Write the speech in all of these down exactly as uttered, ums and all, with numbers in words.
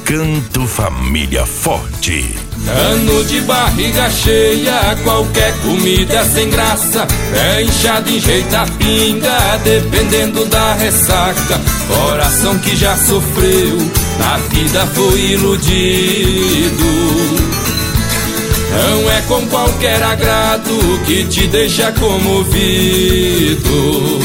Canto Família Forte. Ano de barriga cheia, qualquer comida é sem graça. É inchado, enjeita a pinga, dependendo da ressaca. Coração que já sofreu, na vida foi iludido. Não é com qualquer agrado que te deixa comovido.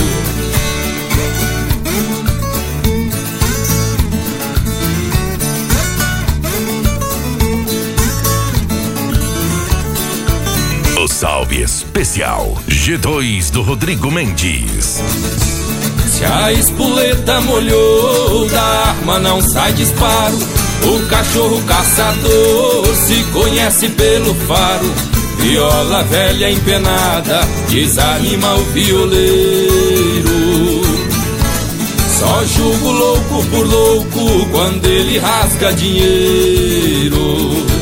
O salve especial G dois do Rodrigo Mendes. Se a espoleta molhou, da arma não sai disparo. O cachorro caçador se conhece pelo faro. Viola velha empenada desanima o violeiro. Só julgo louco por louco quando ele rasga dinheiro.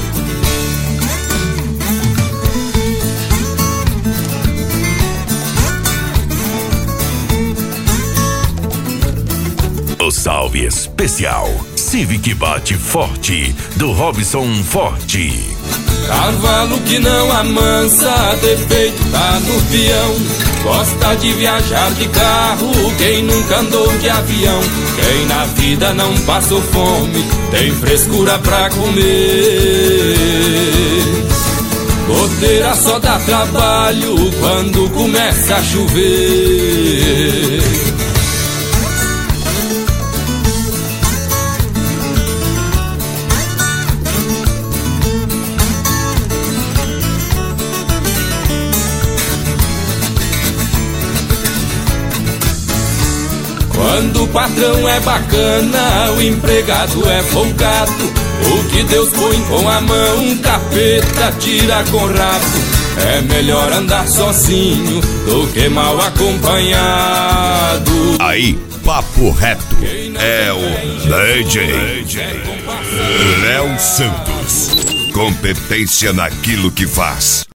O salve especial Civic Bate Forte do Robson Forte. Cavalo que não amansa, defeito tá no peão. Gosta de viajar de carro, quem nunca andou de avião. Quem na vida não passou fome, tem frescura pra comer. Goteira só dá trabalho quando começa a chover. Quando o patrão é bacana, o empregado é folgado. O que Deus põe com a mão, capeta tira com rabo. É melhor andar sozinho do que mal acompanhado. Aí, papo reto, é o D J Léo Santos. Competência naquilo que faz.